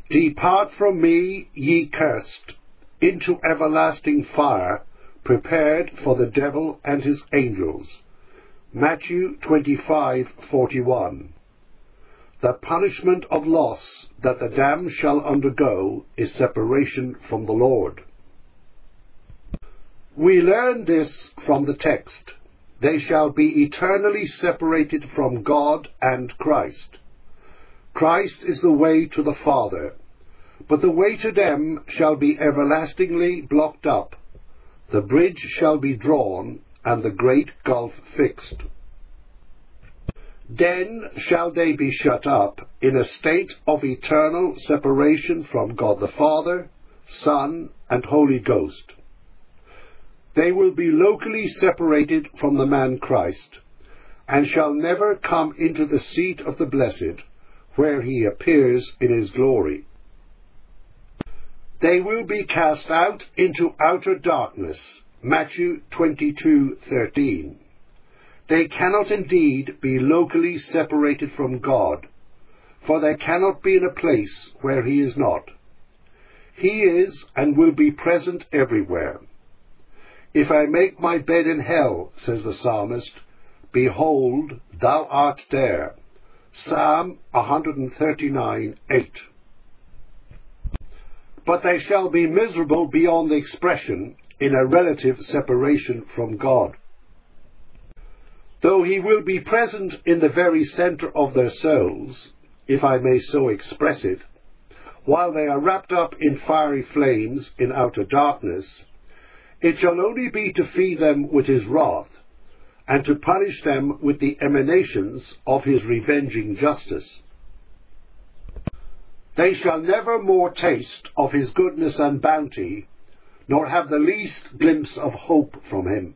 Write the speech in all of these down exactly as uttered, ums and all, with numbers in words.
Depart from me, ye cursed, into everlasting fire, prepared for the devil and his angels. Matthew twenty-five forty-one. The punishment of loss that the damned shall undergo is separation from the Lord. We learn this from the text. They shall be eternally separated from God and Christ. Christ is the way to the Father, but the way to them shall be everlastingly blocked up. The bridge shall be drawn, and the great gulf fixed. Then shall they be shut up in a state of eternal separation from God the Father, Son, and Holy Ghost. They will be locally separated from the man Christ, and shall never come into the seat of the blessed, where he appears in his glory. They will be cast out into outer darkness. Matthew twenty-two thirteen. They cannot indeed be locally separated from God, for they cannot be in a place where he is not. He is and will be present everywhere. If I make my bed in hell, says the psalmist, behold, thou art there. Psalm one thirty-nine eight. But they shall be miserable beyond expression in a relative separation from God. Though he will be present in the very centre of their souls, if I may so express it, while they are wrapped up in fiery flames in outer darkness, it shall only be to feed them with his wrath, and to punish them with the emanations of his revenging justice. They shall never more taste of his goodness and bounty, nor have the least glimpse of hope from him.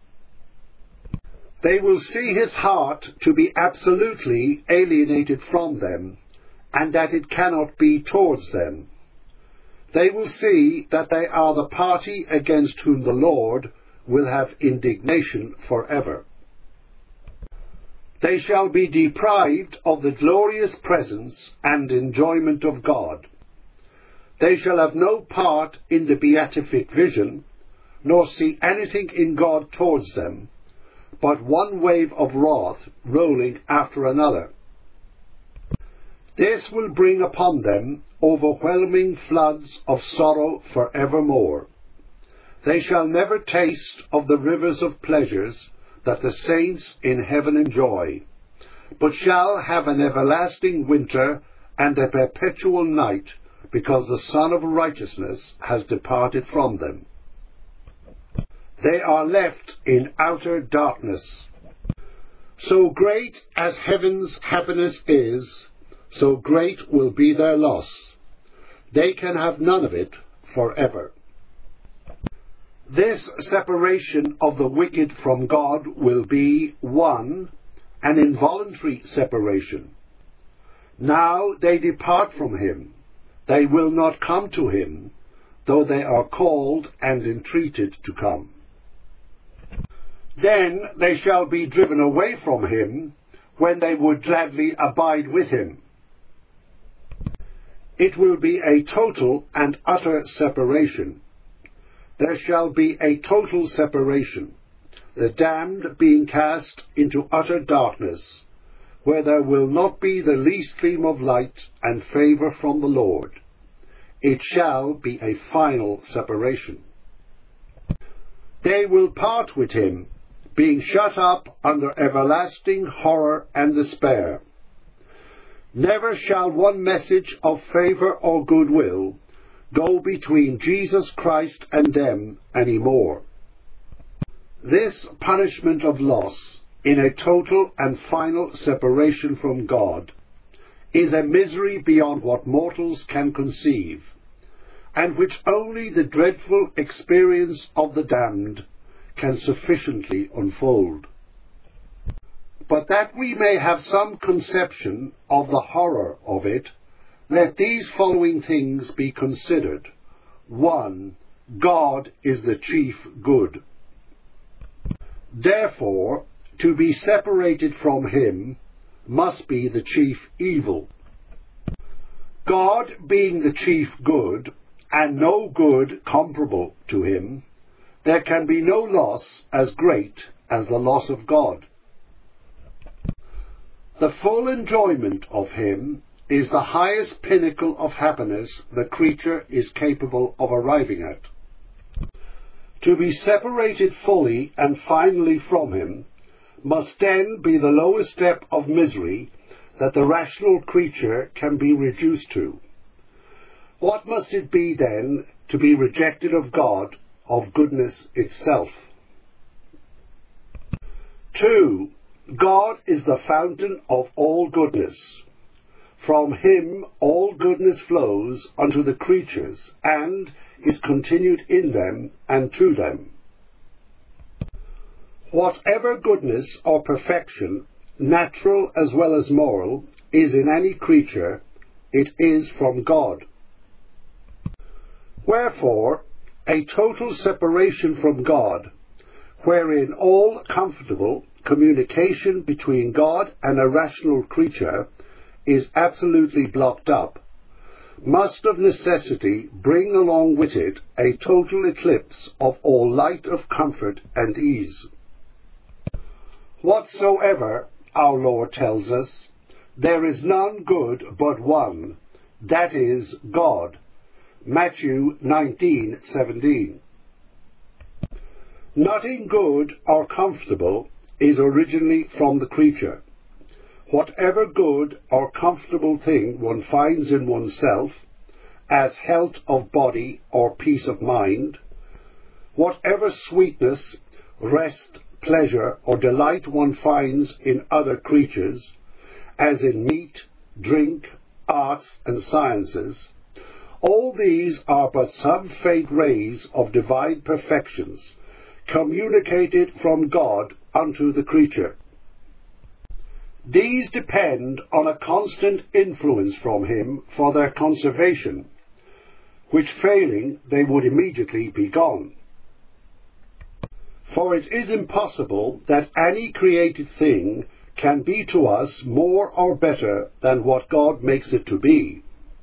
They will see his heart to be absolutely alienated from them, and that it cannot be towards them. They will see that they are the party against whom the Lord will have indignation forever. They shall be deprived of the glorious presence and enjoyment of God. They shall have no part in the beatific vision, nor see anything in God towards them, but one wave of wrath rolling after another. This will bring upon them overwhelming floods of sorrow for evermore. They shall never taste of the rivers of pleasures that the saints in heaven enjoy, but shall have an everlasting winter and a perpetual night, because the Son of Righteousness has departed from them. They are left in outer darkness. So great as heaven's happiness is, so great will be their loss. They can have none of it forever. This separation of the wicked from God will be, one, an involuntary separation. Now they depart from him. They will not come to him, though they are called and entreated to come. Then they shall be driven away from him, when they would gladly abide with him. It will be a total and utter separation. There shall be a total separation, the damned being cast into utter darkness, where there will not be the least gleam of light and favour from the Lord. It shall be a final separation. They will part with him, being shut up under everlasting horror and despair. Never shall one message of favour or goodwill go between Jesus Christ and them any more. This punishment of loss, in a total and final separation from God, is a misery beyond what mortals can conceive, and which only the dreadful experience of the damned can sufficiently unfold. But that we may have some conception of the horror of it, let these following things be considered. One, God is the chief good. Therefore, to be separated from him must be the chief evil. God being the chief good, and no good comparable to him, there can be no loss as great as the loss of God. The full enjoyment of him is the highest pinnacle of happiness the creature is capable of arriving at. To be separated fully and finally from him must then be the lowest step of misery that the rational creature can be reduced to. What must it be then to be rejected of God, of goodness itself? two. God is the fountain of all goodness. From him all goodness flows unto the creatures, and is continued in them and to them. Whatever goodness or perfection, natural as well as moral, is in any creature, it is from God. Wherefore, a total separation from God, wherein all comfortable communication between God and a rational creature is absolutely blocked up, must of necessity bring along with it a total eclipse of all light of comfort and ease. Whatsoever, our Lord tells us, there is none good but one, that is, God. Matthew nineteen seventeen. Nothing good or comfortable is originally from the creature. Whatever good or comfortable thing one finds in oneself, as health of body or peace of mind, whatever sweetness, rest, pleasure, or delight one finds in other creatures, as in meat, drink, arts, and sciences, all these are but some faint rays of divine perfections, communicated from God unto the creature. These depend on a constant influence from him for their conservation, which failing they would immediately be gone. For it is impossible that any created thing can be to us more or better than what God makes it to be.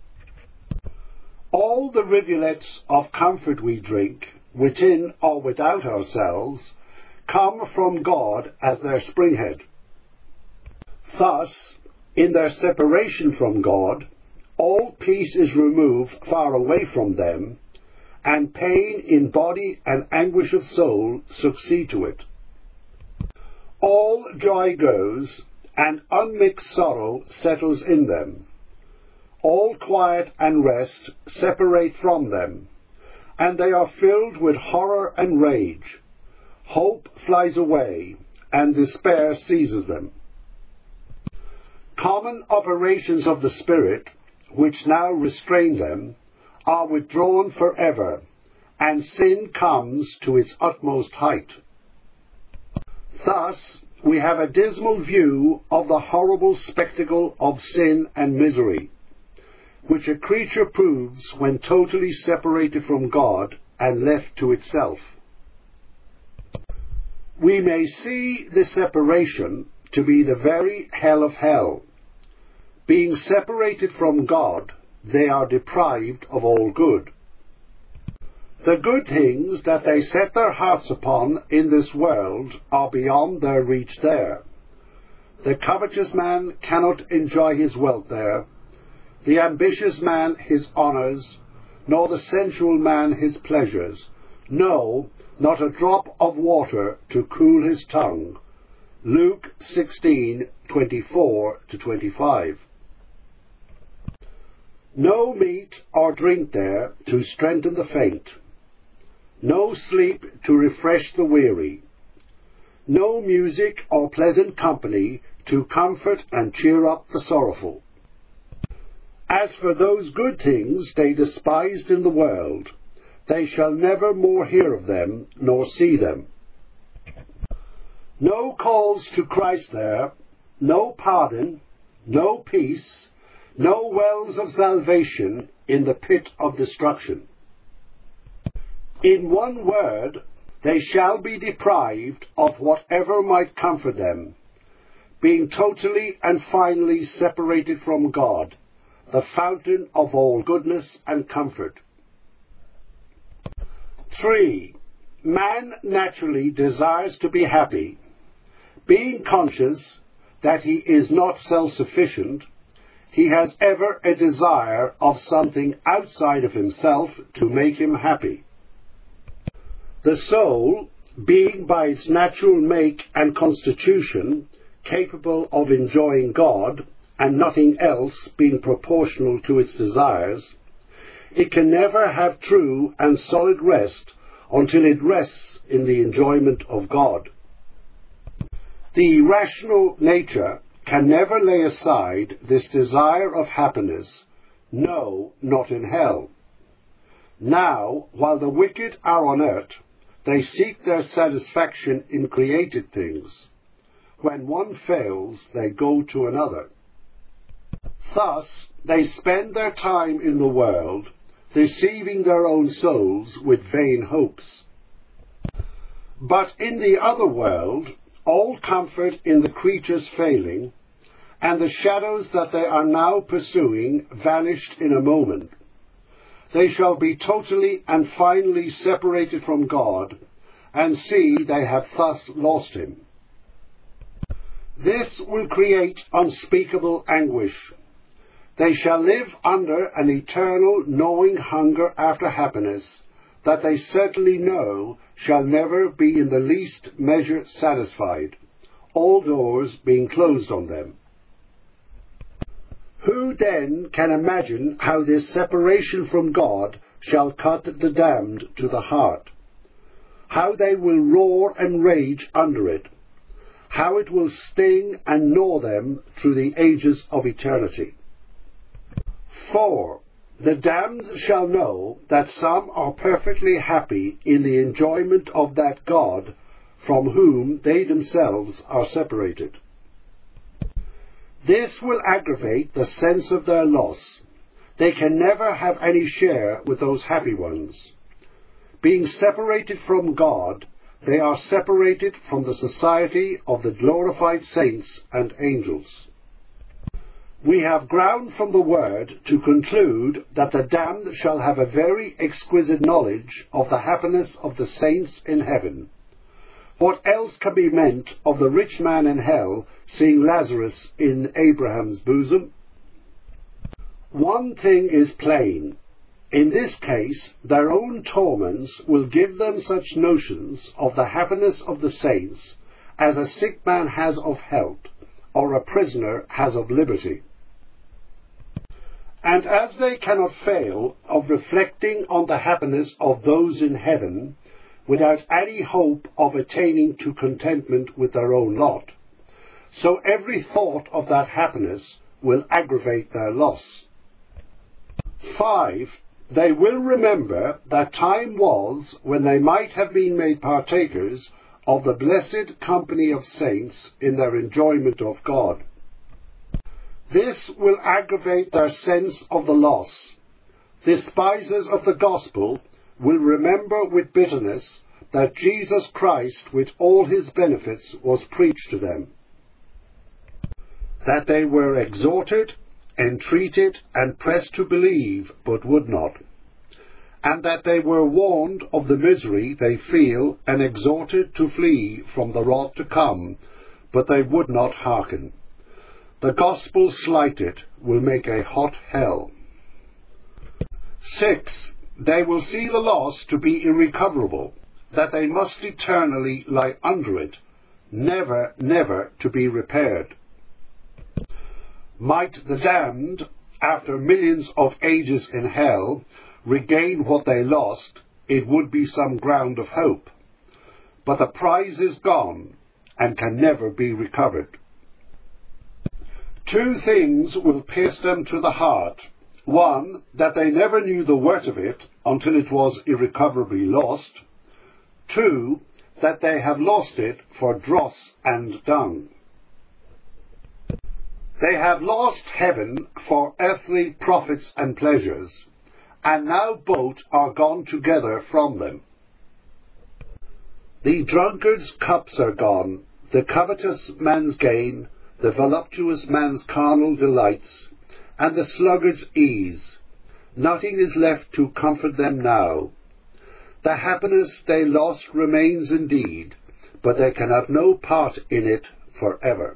All the rivulets of comfort we drink, within or without ourselves, come from God as their springhead. Thus, in their separation from God, all peace is removed far away from them, and pain in body and anguish of soul succeed to it. All joy goes, and unmixed sorrow settles in them. All quiet and rest separate from them, and they are filled with horror and rage. Hope flies away, and despair seizes them. Common operations of the Spirit, which now restrain them, are withdrawn forever, and sin comes to its utmost height. Thus, we have a dismal view of the horrible spectacle of sin and misery, which a creature proves when totally separated from God and left to itself. We may see this separation to be the very hell of hell. Being separated from God, they are deprived of all good. The good things that they set their hearts upon in this world are beyond their reach there. The covetous man cannot enjoy his wealth there, the ambitious man his honours, nor the sensual man his pleasures, no, not a drop of water to cool his tongue. Luke sixteen twenty-four to twenty-five. No meat or drink there to strengthen the faint, no sleep to refresh the weary, no music or pleasant company to comfort and cheer up the sorrowful. As for those good things they despised in the world, they shall never more hear of them nor see them. No calls to Christ there, no pardon, no peace, no wells of salvation in the pit of destruction. In one word, they shall be deprived of whatever might comfort them, being totally and finally separated from God, the fountain of all goodness and comfort. Three. Man naturally desires to be happy. Being conscious that he is not self-sufficient, he has ever a desire of something outside of himself to make him happy. The soul, being by its natural make and constitution capable of enjoying God, and nothing else being proportional to its desires, it can never have true and solid rest until it rests in the enjoyment of God. The rational nature can never lay aside this desire of happiness, no, not in hell. Now, while the wicked are on earth, they seek their satisfaction in created things. When one fails, they go to another. Thus, they spend their time in the world, deceiving their own souls with vain hopes. But in the other world, all comfort in the creature's failing, and the shadows that they are now pursuing vanished in a moment. They shall be totally and finally separated from God, and see they have thus lost him. This will create unspeakable anguish. They shall live under an eternal gnawing hunger after happiness that they certainly know shall never be in the least measure satisfied, all doors being closed on them. Who then can imagine how this separation from God shall cut the damned to the heart? How they will roar and rage under it? How it will sting and gnaw them through the ages of eternity? Four. The damned shall know that some are perfectly happy in the enjoyment of that God from whom they themselves are separated. This will aggravate the sense of their loss. They can never have any share with those happy ones. Being separated from God, they are separated from the society of the glorified saints and angels. We have ground from the word to conclude that the damned shall have a very exquisite knowledge of the happiness of the saints in heaven. What else can be meant of the rich man in hell seeing Lazarus in Abraham's bosom? One thing is plain. In this case, their own torments will give them such notions of the happiness of the saints as a sick man has of health, or a prisoner has of liberty. And as they cannot fail of reflecting on the happiness of those in heaven, without any hope of attaining to contentment with their own lot, so every thought of that happiness will aggravate their loss. Five. They will remember that time was when they might have been made partakers of the blessed company of saints in their enjoyment of God. This will aggravate their sense of the loss. Despisers of the gospel will remember with bitterness that Jesus Christ with all his benefits was preached to them, that they were exhorted, entreated, and pressed to believe, but would not, and that they were warned of the misery they feel and exhorted to flee from the wrath to come, but they would not hearken. The gospel slighted will make a hot hell. Six. They will see the loss to be irrecoverable, that they must eternally lie under it, never, never to be repaired. Might the damned, after millions of ages in hell, regain what they lost, it would be some ground of hope. But the prize is gone, and can never be recovered. Two things will pierce them to the heart. One, that they never knew the worth of it until it was irrecoverably lost. Two, that they have lost it for dross and dung. They have lost heaven for earthly profits and pleasures, and now both are gone together from them. The drunkard's cups are gone, the covetous man's gain, the voluptuous man's carnal delights, and the sluggard's ease. Nothing is left to comfort them now. The happiness they lost remains indeed, but they can have no part in it forever.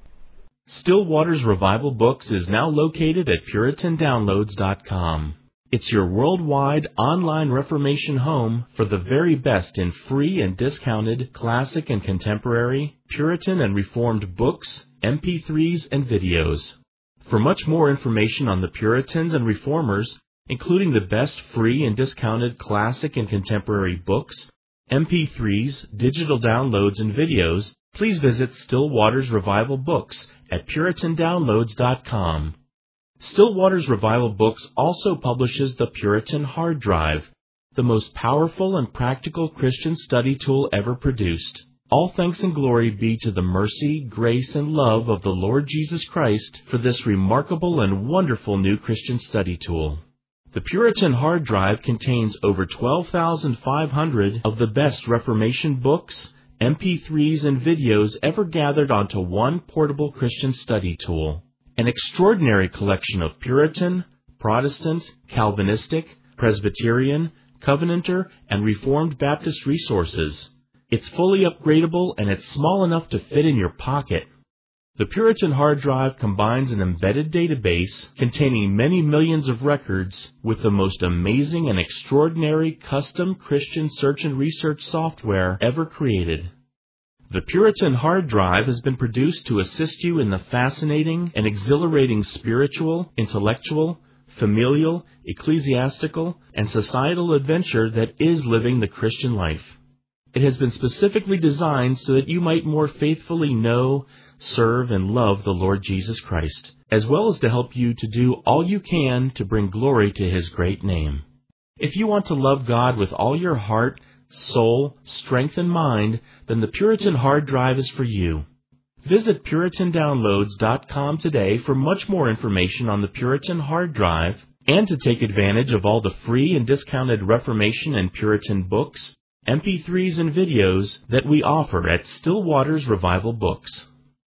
Still Waters Revival Books is now located at Puritan Downloads dot com. It's your worldwide online Reformation home for the very best in free and discounted classic and contemporary, Puritan and Reformed books, M P threes, and videos. For much more information on the Puritans and Reformers, including the best free and discounted classic and contemporary books, M P threes, digital downloads, and videos, please visit Still Waters Revival Books at Puritan Downloads dot com. Still Waters Revival Books also publishes the Puritan Hard Drive, the most powerful and practical Christian study tool ever produced. All thanks and glory be to the mercy, grace, and love of the Lord Jesus Christ for this remarkable and wonderful new Christian study tool. The Puritan Hard Drive contains over twelve thousand five hundred of the best Reformation books, M P threes, and videos ever gathered onto one portable Christian study tool. An extraordinary collection of Puritan, Protestant, Calvinistic, Presbyterian, Covenanter, and Reformed Baptist resources. It's fully upgradable and it's small enough to fit in your pocket. The Puritan Hard Drive combines an embedded database containing many millions of records with the most amazing and extraordinary custom Christian search and research software ever created. The Puritan Hard Drive has been produced to assist you in the fascinating and exhilarating spiritual, intellectual, familial, ecclesiastical, and societal adventure that is living the Christian life. It has been specifically designed so that you might more faithfully know, serve, and love the Lord Jesus Christ, as well as to help you to do all you can to bring glory to His great name. If you want to love God with all your heart, soul, strength, and mind, then the Puritan Hard Drive is for you. Visit Puritan Downloads dot com today for much more information on the Puritan Hard Drive and to take advantage of all the free and discounted Reformation and Puritan books, M P threes, and videos that we offer at Still Waters Revival Books.